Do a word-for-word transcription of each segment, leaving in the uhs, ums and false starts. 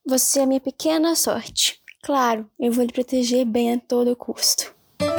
Você é minha pequena sorte. Claro, eu vou lhe proteger bem a todo custo.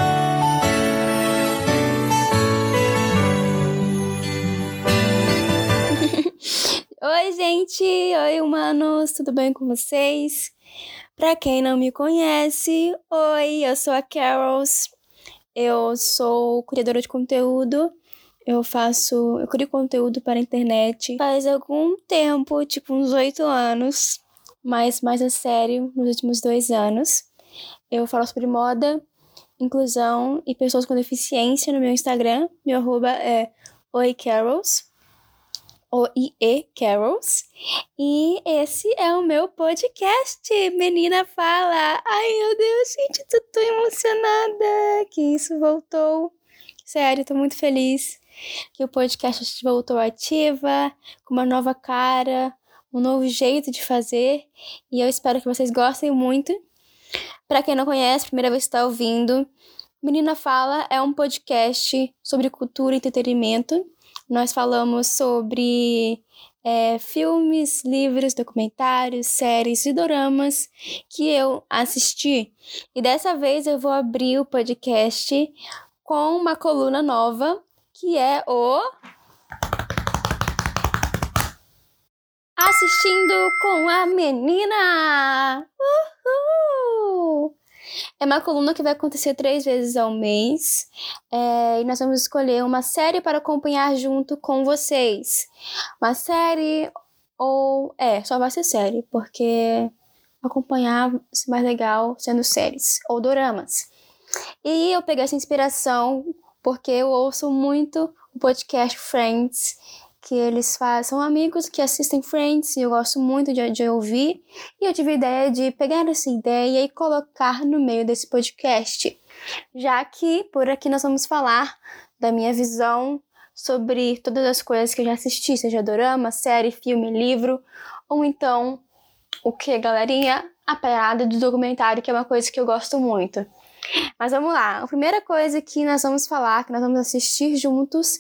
Oi, gente! Oi, humanos! Tudo bem com vocês? Pra quem não me conhece, oi, eu sou a Carols. Eu sou criadora de conteúdo. Eu faço... Eu crio conteúdo para a internet faz algum tempo, tipo uns oito anos. Mas mais a sério, nos últimos dois anos. Eu falo sobre moda, inclusão e pessoas com deficiência no meu Instagram. Meu arroba é oicarols, O I E Carols. E esse é o meu podcast, Menina Fala. Ai, meu Deus, gente, tô tão emocionada que isso voltou. Sério, tô muito feliz que o podcast voltou ativa, com uma nova cara, um novo jeito de fazer, e eu espero que vocês gostem muito. Para quem não conhece, primeira vez que está ouvindo, Menina Fala é um podcast sobre cultura e entretenimento. Nós falamos sobre é, filmes, livros, documentários, séries e doramas que eu assisti. E dessa vez eu vou abrir o podcast com uma coluna nova, que é o... Assistindo com a Menina! Uhul! É uma coluna que vai acontecer três vezes ao mês. É, e nós vamos escolher uma série para acompanhar junto com vocês. Uma série ou... É, só vai ser série, porque acompanhar é mais legal sendo séries ou doramas. E eu peguei essa inspiração porque eu ouço muito o podcast Friends, que eles fazem, são amigos que assistem Friends, e eu gosto muito de, de ouvir, e eu tive a ideia de pegar essa ideia e colocar no meio desse podcast, já que por aqui nós vamos falar da minha visão sobre todas as coisas que eu já assisti, seja dorama, série, filme, livro, ou então o que, galerinha? A parada do documentário, que é uma coisa que eu gosto muito. Mas vamos lá, a primeira coisa que nós vamos falar, que nós vamos assistir juntos,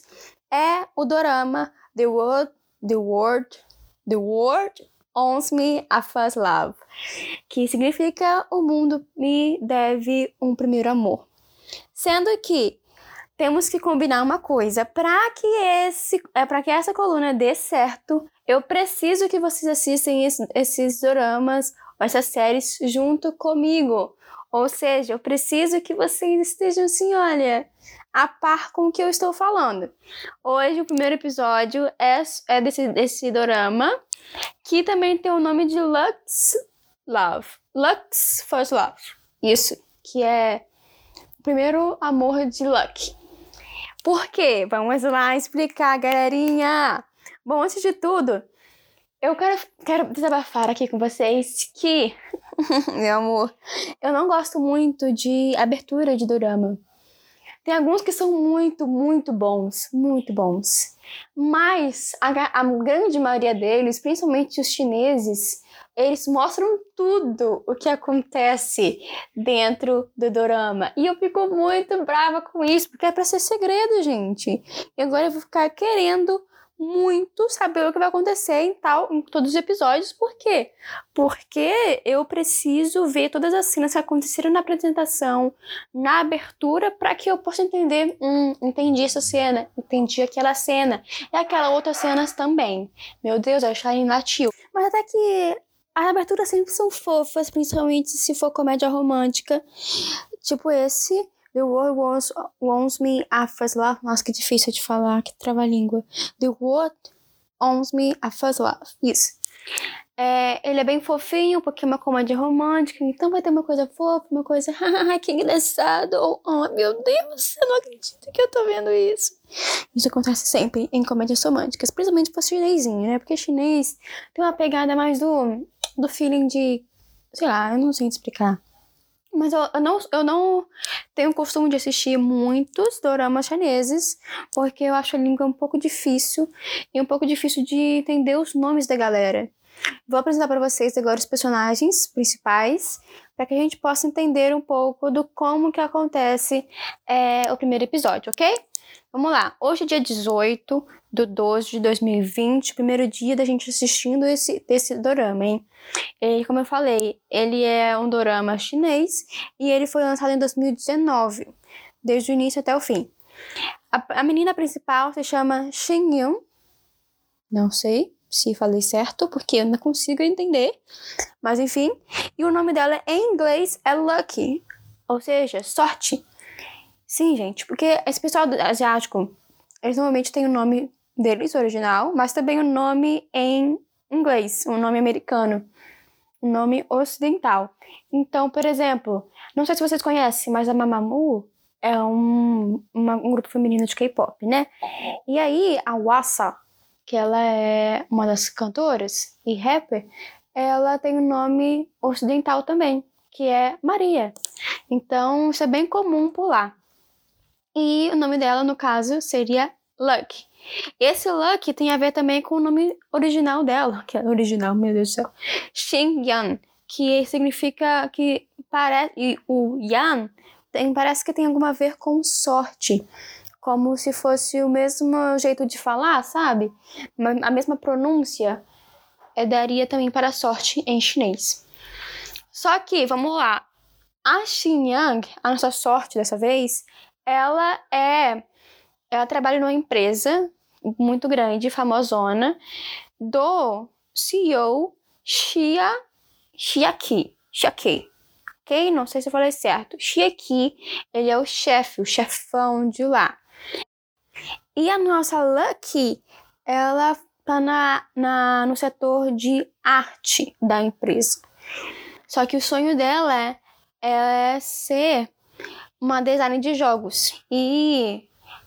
é o dorama The World, The World, The World Owns Me a First Love, que significa o mundo me deve um primeiro amor. Sendo que temos que combinar uma coisa, para que esse, é para que essa coluna dê certo, eu preciso que vocês assistam esse, esses doramas, essas séries junto comigo. Ou seja, eu preciso que vocês estejam assim, olha, a par com o que eu estou falando. Hoje o primeiro episódio é, é desse, desse dorama, que também tem o nome de Lux Love. Lux First Love. Isso, que é o primeiro amor de Luck. Por quê? Vamos lá explicar, galerinha. Bom, antes de tudo, eu quero, quero desabafar aqui com vocês que, meu amor, eu não gosto muito de abertura de dorama. Tem alguns que são muito, muito bons, muito bons. Mas a, a grande maioria deles, principalmente os chineses, eles mostram tudo o que acontece dentro do dorama. E eu fico muito brava com isso, porque é pra ser segredo, gente. E agora eu vou ficar querendo muito saber o que vai acontecer em, tal, em todos os episódios. Por quê? Porque eu preciso ver todas as cenas que aconteceram na apresentação, na abertura, para que eu possa entender, hum, entendi essa cena, entendi aquela cena, e aquela outra cena também. Meu Deus, eu achei latiu. Mas até que as aberturas sempre são fofas, principalmente se for comédia romântica, tipo esse... The World wants, wants Me a First Love. Nossa, que difícil de falar, que trava-língua. The World Owns Me a First Love. Isso. É, ele é bem fofinho, porque é uma comédia romântica, então vai ter uma coisa fofa, uma coisa, haha, que engraçado. Oh, meu Deus, eu não acredito que eu tô vendo isso. Isso acontece sempre em comédias românticas, principalmente para chinesinho, né? Porque chinês tem uma pegada mais do, do feeling de, sei lá, eu não sei explicar. Mas eu, eu, não, eu não tenho o costume de assistir muitos doramas chineses, porque eu acho a língua um pouco difícil, e um pouco difícil de entender os nomes da galera. Vou apresentar para vocês agora os personagens principais, para que a gente possa entender um pouco do como que acontece é, o primeiro episódio, ok? Vamos lá. Hoje é dia dezoito de doze de dois mil e vinte, primeiro dia da gente assistindo esse, esse dorama, hein? Ele, como eu falei, ele é um dorama chinês e ele foi lançado em dois mil e dezenove, desde o início até o fim. A, a menina principal se chama Shin Yoon. Não sei se falei certo, porque eu não consigo entender. Mas enfim. E o nome dela em inglês é Lucky. Ou seja, sorte. Sim, gente. Porque esse pessoal asiático, eles normalmente têm o nome deles, original, mas também o nome em inglês, um nome americano. Um nome ocidental. Então, por exemplo, não sei se vocês conhecem, mas a Mamamoo é um, uma, um grupo feminino de K-pop, né? E aí, a Wasa, que ela é uma das cantoras e rapper, ela tem um nome ocidental também, que é Maria. Então, isso é bem comum por lá. E o nome dela, no caso, seria Luck. Esse Luck tem a ver também com o nome original dela, que é original, meu Deus do céu, Shin Yan, que significa que parece, e o Yan tem, parece que tem alguma a ver com sorte. Como se fosse o mesmo jeito de falar, sabe? A mesma pronúncia é, daria também para sorte em chinês. Só que, vamos lá, a Shin Yang, a nossa sorte dessa vez, ela é... Ela trabalha numa empresa muito grande, famosona, do C E O Xia, Xiaki. Xiaki. Ok? Não sei se eu falei certo. Xiaki, ele é o chefe, o chefão de lá. E a nossa Lucky, ela tá na, na, no setor de arte da empresa. Só que o sonho dela é, é ser uma designer de jogos. E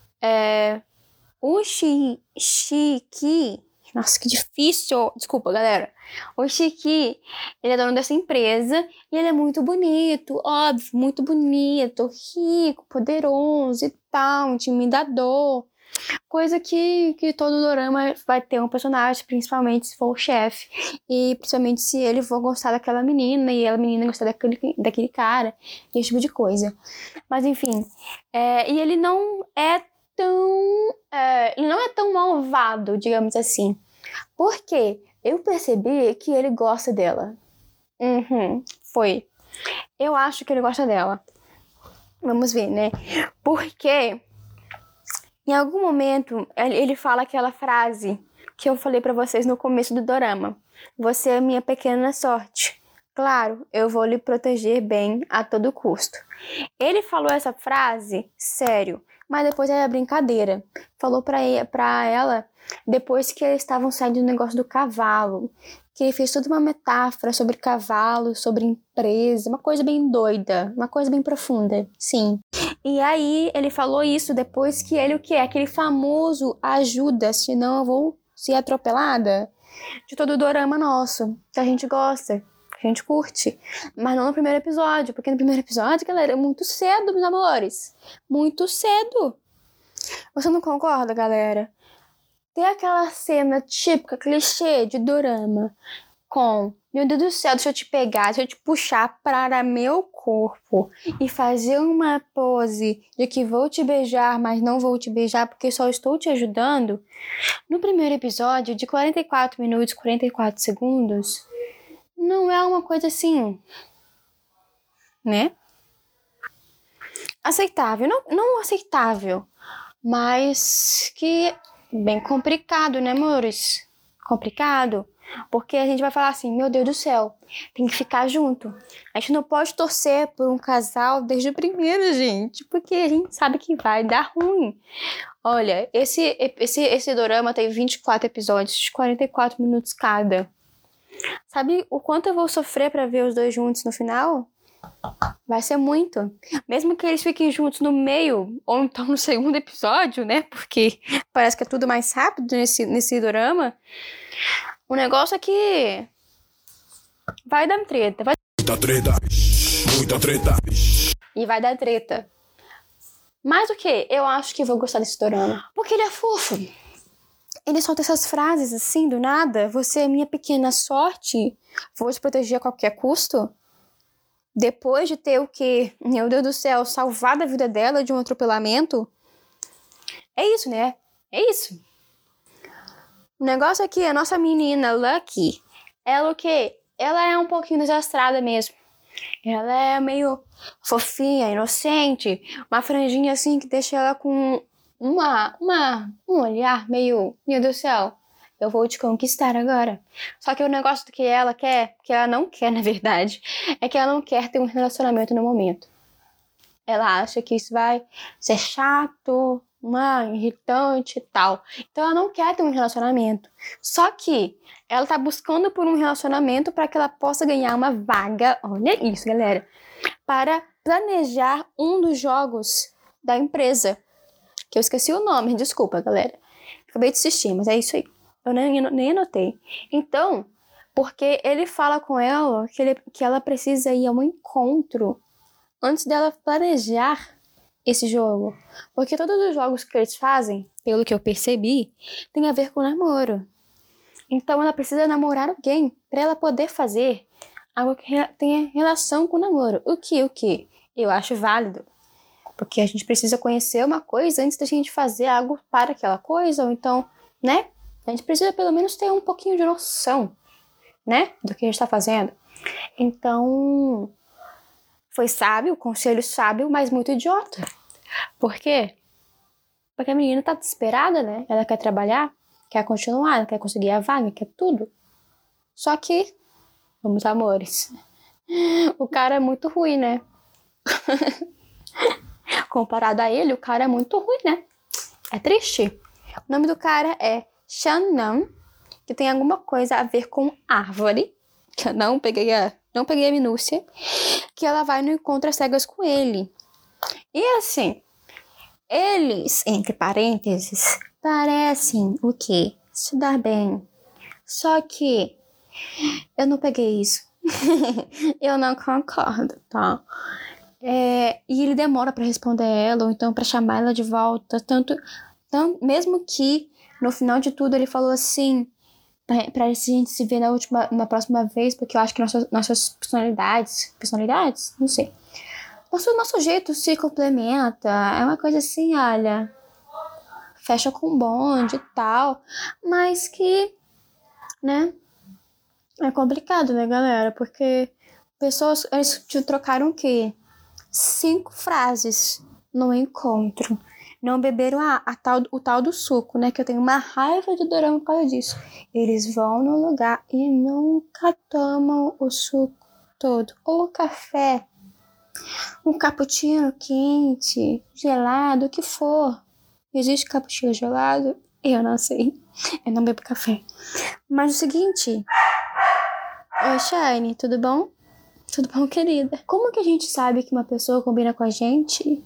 é, o Shi, Shiki... Nossa, que difícil! Desculpa, galera. O Shiki, ele é dono dessa empresa e ele é muito bonito, óbvio, muito bonito, rico, poderoso e tal, intimidador. Coisa que, que todo dorama vai ter um personagem, principalmente se for o chefe. E principalmente se ele for gostar daquela menina e a menina gostar daquele, daquele cara, esse tipo de coisa. Mas enfim, é, e ele não é tão... É, ele não é tão malvado, digamos assim. Porque eu percebi que ele gosta dela. Uhum, foi. Eu acho que ele gosta dela. Vamos ver, né? Porque em algum momento ele fala aquela frase que eu falei pra vocês no começo do dorama. Você é minha pequena sorte. Claro, eu vou lhe proteger bem a todo custo. Ele falou essa frase sério, mas depois era brincadeira. Falou pra, ele, pra ela depois que eles estavam saindo do negócio do cavalo. Que ele fez toda uma metáfora sobre cavalo, sobre empresa, uma coisa bem doida, uma coisa bem profunda, sim. E aí ele falou isso depois que ele, o que é? Aquele famoso ajuda, senão eu vou ser atropelada. De todo o dorama nosso, que a gente gosta, que a gente curte. Mas não no primeiro episódio, porque no primeiro episódio, galera, é muito cedo, meus amores. Muito cedo. Você não concorda, galera? Tem aquela cena típica, clichê de dorama com, meu Deus do céu, deixa eu te pegar, deixa eu te puxar para meu corpo e fazer uma pose de que vou te beijar, mas não vou te beijar porque só estou te ajudando. No primeiro episódio, de quarenta e quatro minutos, quarenta e quatro segundos, não é uma coisa assim, né? Aceitável, não, não aceitável, mas que bem complicado, né, amores? Complicado. Porque a gente vai falar assim, meu Deus do céu, tem que ficar junto. A gente não pode torcer por um casal desde o primeiro, gente, porque a gente sabe que vai dar ruim. Olha, esse, esse, esse dorama tem vinte e quatro episódios, de quarenta e quatro minutos cada. Sabe o quanto eu vou sofrer pra ver os dois juntos no final? Vai ser muito. Mesmo que eles fiquem juntos no meio, ou então no segundo episódio, né? Porque parece que é tudo mais rápido nesse, nesse dorama. O negócio é que vai dar treta. Vai... Muita treta. Muita treta. E vai dar treta. Mas o que? Eu acho que vou gostar desse dorama. Porque ele é fofo. ele solta essas frases assim, do nada. Você é minha pequena sorte. Vou te proteger a qualquer custo. Depois de ter o quê? Meu Deus do céu, salvado a vida dela de um atropelamento. É isso, né? É isso. O negócio aqui é a nossa menina Lucky. Ela o quê? Ela é um pouquinho desastrada mesmo. Ela é meio fofinha, inocente. Uma franjinha assim que deixa ela com uma, uma, um olhar meio... Meu Deus do céu, eu vou te conquistar agora. Só que o negócio do que ela quer, que ela não quer na verdade, é que ela não quer ter um relacionamento no momento. Ela acha que isso vai ser chato, uma, irritante e tal. Então ela não quer ter um relacionamento. Só que ela tá buscando por um relacionamento para que ela possa ganhar uma vaga, olha isso, galera, para planejar um dos jogos da empresa. Que eu esqueci o nome, desculpa, galera. Acabei de assistir, mas é isso aí. Eu nem, nem anotei. Então, porque ele fala com ela que, ele, que ela precisa ir a um encontro antes dela planejar esse jogo. Porque todos os jogos que eles fazem, pelo que eu percebi, tem a ver com namoro. Então ela precisa namorar alguém para ela poder fazer algo que tenha relação com o namoro. O que, o que? Eu acho válido. Porque a gente precisa conhecer uma coisa antes da gente fazer algo para aquela coisa. Ou então, né? A gente precisa pelo menos ter um pouquinho de noção, né? Do que a gente está fazendo. Então, foi sábio, conselho sábio, mas muito idiota. Por quê? Porque a menina tá desesperada, né? Ela quer trabalhar, quer continuar, ela quer conseguir a vaga, quer tudo. Só que, vamos amores, o cara é muito ruim, né? Comparado a ele, o cara é muito ruim, né? É triste. O nome do cara é Shannon, que tem alguma coisa a ver com árvore, que eu não peguei a, não peguei a minúcia, que ela vai no encontro às cegas com ele. E assim, eles, entre parênteses, parecem o quê? Se dar bem. Só que eu não peguei isso. Eu não concordo, tá? É, e ele demora pra responder ela, ou então pra chamar ela de volta. Tanto, tanto, mesmo que no final de tudo ele falou assim, pra, pra gente se ver na, última, na próxima vez, porque eu acho que nossas, nossas personalidades, personalidades? Não sei. Nosso, nosso jeito se complementa. É uma coisa assim, olha, fecha com bonde e tal, mas que, né, é complicado, né, galera? Porque pessoas, eles te trocaram o quê? Cinco frases no encontro. Não beberam a, a tal, o tal do suco, né? Que eu tenho uma raiva de dorama por causa disso. Eles vão no lugar e nunca tomam o suco todo. Ou o café. Um cappuccino quente, gelado, o que for. Existe cappuccino gelado? Eu não sei. Eu não bebo café. Mas o seguinte... Oi, Shine, tudo bom? Tudo bom, querida? Como que a gente sabe que uma pessoa combina com a gente?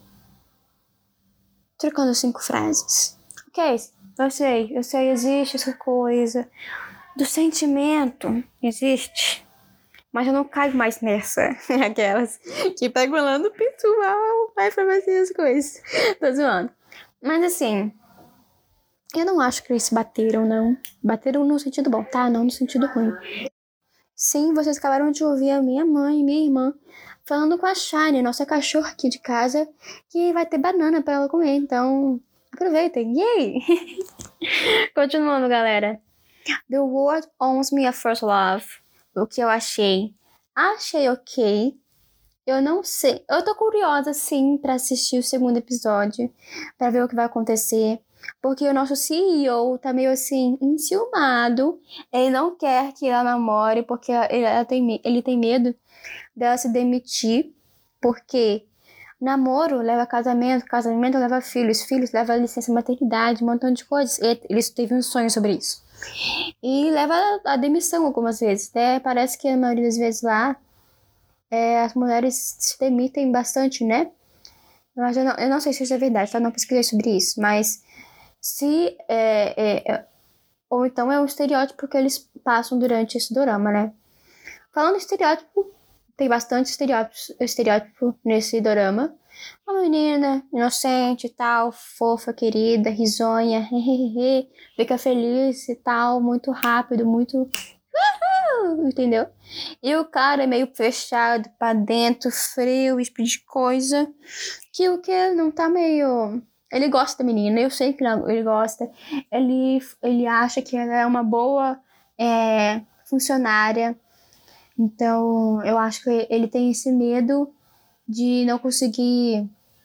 Trocando cinco frases. Ok, eu sei, eu sei, existe essa coisa do sentimento. Existe. Mas eu não caio mais nessa. Aquelas que pegam lá no pessoal, vai pra fazer as coisas. Tô zoando. Mas assim, eu não acho que eles se bateram, não. Bateram no sentido bom, tá? Não no sentido ruim. Sim, vocês acabaram de ouvir a minha mãe e minha irmã falando com a Shine, nossa cachorra aqui de casa, que vai ter banana pra ela comer. Então, aproveitem. Yay! Continuando, galera. The World Owns Me a First Love. O que eu achei? Achei ok. Eu não sei. Eu tô curiosa, sim, pra assistir o segundo episódio, pra ver o que vai acontecer. Porque o nosso C E O tá meio assim, enciumado. Ele não quer que ela namore, porque ele, ela tem, ele tem medo dela se demitir. Porque namoro leva a casamento, casamento leva filhos, filhos leva a licença maternidade, um montão de coisas. Ele, ele teve um sonho sobre isso. E leva a, a demissão algumas vezes. Né? Parece que a maioria das vezes lá, é, as mulheres se demitem bastante, né? Mas eu não, eu não sei se isso é verdade, tá? Não pesquisei sobre isso, mas... Se é, é, é, ou então é um estereótipo que eles passam durante esse dorama, né? Falando em estereótipo, tem bastante estereótipo, estereótipo nesse dorama. Uma menina inocente e tal, fofa, querida, risonha, fica feliz e tal, muito rápido, muito... Entendeu? E o cara é meio fechado pra dentro, frio, esse tipo de coisa. Que o que não tá meio... Ele gosta da menina, eu sei que ele gosta. Ele, ele acha que ela é uma boa é, funcionária. Então, eu acho que ele tem esse medo de não conseguir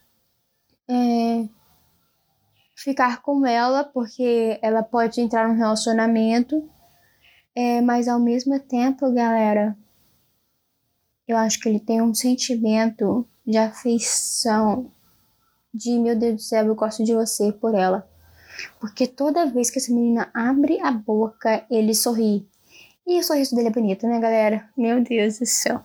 é, ficar com ela, porque ela pode entrar num relacionamento. É, mas ao mesmo tempo, galera, eu acho que ele tem um sentimento de afeição, de meu Deus do céu, eu gosto de você por ela. Porque toda vez que essa menina abre a boca, ele sorri. E o sorriso dele é bonito, né, galera? Meu Deus do céu.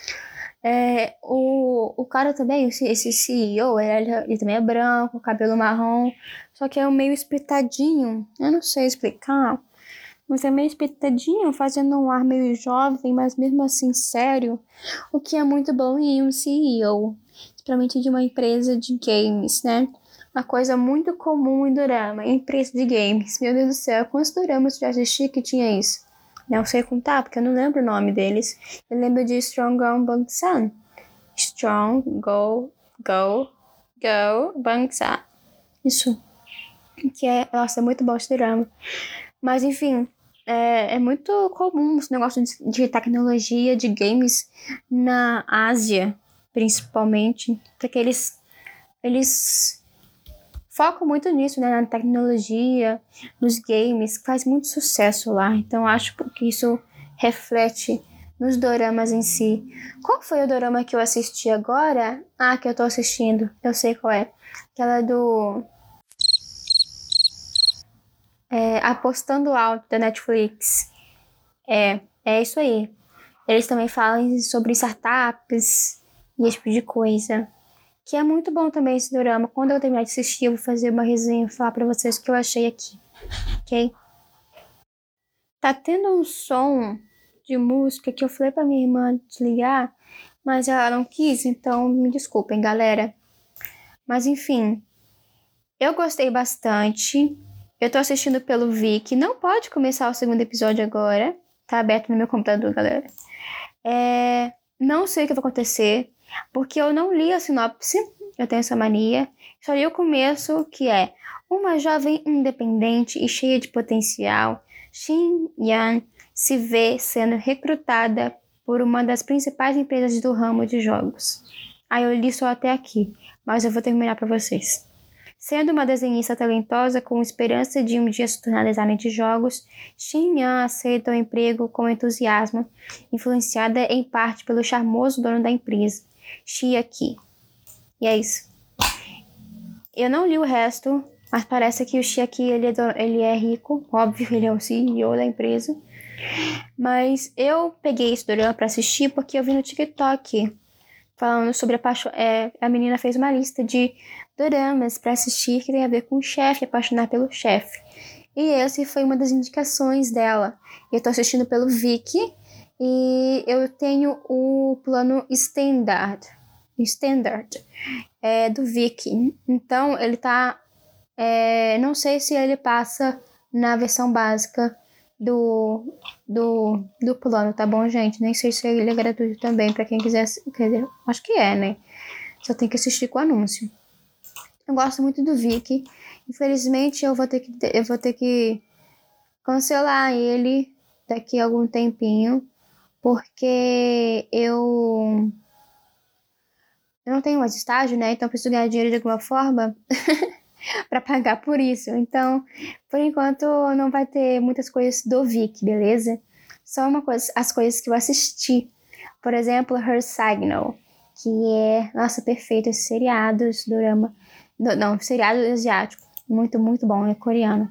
É, o, o cara também, esse, esse C E O, ele, ele também é branco, cabelo marrom, só que é um meio espetadinho. Eu não sei explicar, mas é meio espetadinho, fazendo um ar meio jovem, mas mesmo assim sério, o que é muito bom em um C E O, principalmente de uma empresa de games, né? Uma coisa muito comum em dorama, empresa de games. Meu Deus do céu, quantos doramas eu já assisti que tinha isso? Não sei contar, porque eu não lembro o nome deles. Eu lembro de Strong Go Bangsan. Strong Go, Go, Go Bangsan. Isso. Que é, nossa, é muito bom esse drama. Mas, enfim, é, é muito comum esse negócio de, de tecnologia, de games na Ásia, principalmente. Porque eles, eles focam muito nisso, né? Na tecnologia, nos games, que faz muito sucesso lá. Então, acho que isso reflete nos doramas em si. Qual foi o dorama que eu assisti agora? Ah, que eu tô assistindo. Eu sei qual é. Aquela do... É, Apostando Alto, da Netflix. É, é isso aí. Eles também falam sobre startups e esse tipo de coisa. Que é muito bom também esse dorama. Quando eu terminar de assistir, eu vou fazer uma resenha e falar pra vocês o que eu achei aqui. Ok? Tá tendo um som de música que eu falei pra minha irmã desligar, mas ela não quis, então me desculpem, galera. Mas enfim, eu gostei bastante. Eu tô assistindo pelo Viki. Não pode começar o segundo episódio agora. Tá aberto no meu computador, galera. É... Não sei o que vai acontecer, porque eu não li a sinopse. Eu tenho essa mania. Só li o começo, que é uma jovem independente e cheia de potencial. Shin Yan se vê sendo recrutada por uma das principais empresas do ramo de jogos. Aí eu li só até aqui, mas eu vou terminar para vocês. Sendo uma desenhista talentosa com esperança de um dia se tornar designer de jogos, Shin Yan aceita o emprego com entusiasmo, influenciada em parte pelo charmoso dono da empresa, Shia Ki. E é isso. Eu não li o resto, mas parece que o Shia Ki, ele é, do, ele é rico, óbvio, ele é o C E O da empresa. Mas eu peguei esse dorama pra assistir porque eu vi no TikTok falando sobre a paixão. É, a menina fez uma lista de doramas pra assistir que tem a ver com o chefe, apaixonar pelo chefe. E esse foi uma das indicações dela. Eu tô assistindo pelo Viki e eu tenho o plano Standard. Standard é, do Viki. Então ele tá. É, não sei se ele passa na versão básica do, do, do plano, tá bom, gente? Nem sei se ele é gratuito também, pra quem quiser. Quer dizer, acho que é, né? Só tem que assistir com o anúncio. Eu gosto muito do Viki. Infelizmente, eu vou ter que, eu vou ter que cancelar ele daqui a algum tempinho, porque eu, eu não tenho mais estágio, né? Então, preciso ganhar dinheiro de alguma forma para pagar por isso. Então, por enquanto, não vai ter muitas coisas do Viki, beleza? Só uma coisa, as coisas que eu assisti. Por exemplo, Her Signal, que é, nossa, perfeito, esse seriado, esse dorama. Não, não, seriado asiático. Muito, muito bom, é coreano.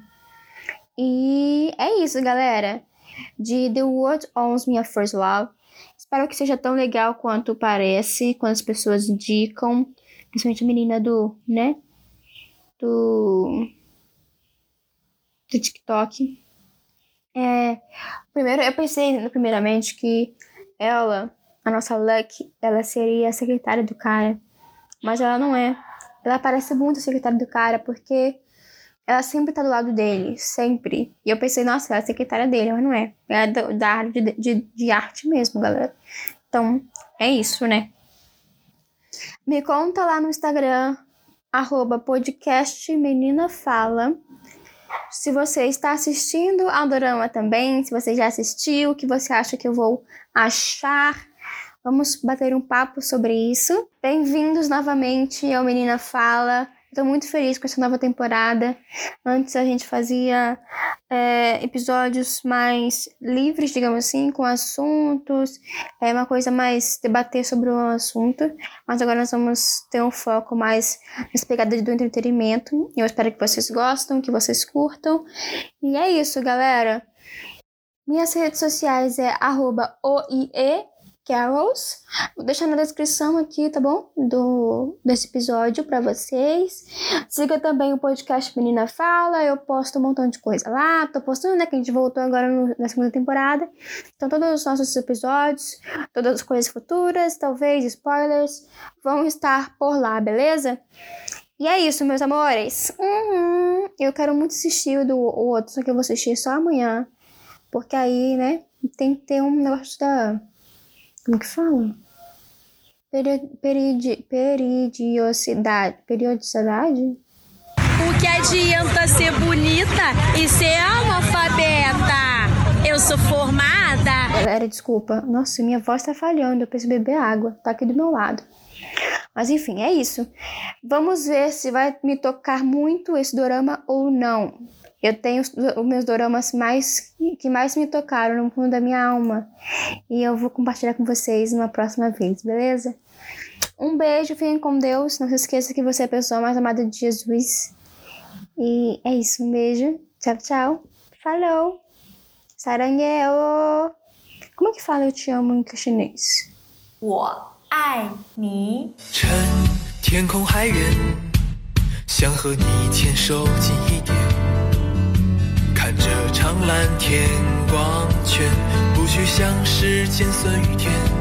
E é isso, galera. De The World Owns Me a First Love. Espero que seja tão legal quanto parece, quando as pessoas indicam. Principalmente a menina do, né? Do, do TikTok. É, primeiro, eu pensei, primeiramente, que ela, a nossa Lucky, ela seria a secretária do cara. mas ela não é. Ela parece muito a secretária do cara, porque ela sempre tá do lado dele, sempre. E eu pensei, nossa, ela é a secretária dele, mas não é. Ela é da, da área de, de, de arte mesmo, galera. Então, é isso, né? Me conta lá no Instagram, arroba podcast Menina Fala. Se você está assistindo ao dorama também, se você já assistiu, o que você acha que eu vou achar. Vamos bater um papo sobre isso. Bem-vindos novamente ao Menina Fala. Estou muito feliz com essa nova temporada. Antes a gente fazia é, episódios mais livres, digamos assim, com assuntos. É uma coisa mais debater sobre um assunto. Mas agora nós vamos ter um foco mais nas pegadas do entretenimento. Eu espero que vocês gostem, que vocês curtam. E é isso, galera. Minhas redes sociais é arroba oie Carols. Vou deixar na descrição aqui, tá bom? Do, desse episódio pra vocês. Siga também o podcast Menina Fala. Eu posto um montão de coisa lá. Tô postando, né? Que a gente voltou agora no, na segunda temporada. Então todos os nossos episódios, todas as coisas futuras, talvez spoilers, vão estar por lá, beleza? E é isso, meus amores. Uhum. Eu quero muito assistir o do o outro, só que eu vou assistir só amanhã. Porque aí, né? Tem que ter um negócio da... Como que fala? Peri, peridi, peridiosidade. Periodicidade? O que adianta ser bonita e ser analfabeta? Eu sou formada. Galera, desculpa. Nossa, minha voz tá falhando. Eu preciso beber água. Tá aqui do meu lado. Mas enfim, é isso. Vamos ver se vai me tocar muito esse dorama ou não. Eu tenho os, os meus doramas mais, que mais me tocaram no fundo da minha alma. E eu vou compartilhar com vocês numa próxima vez, beleza? Um beijo, fiquem com Deus. Não se esqueça que você é a pessoa mais amada de Jesus. E é isso, um beijo. Tchau, tchau. Falou. Sarangueo. Como é que fala eu te amo em chinês? 我爱你。 趁天空还远，想和你牵手近一点。看着长蓝天光圈，不去想世间酸与甜。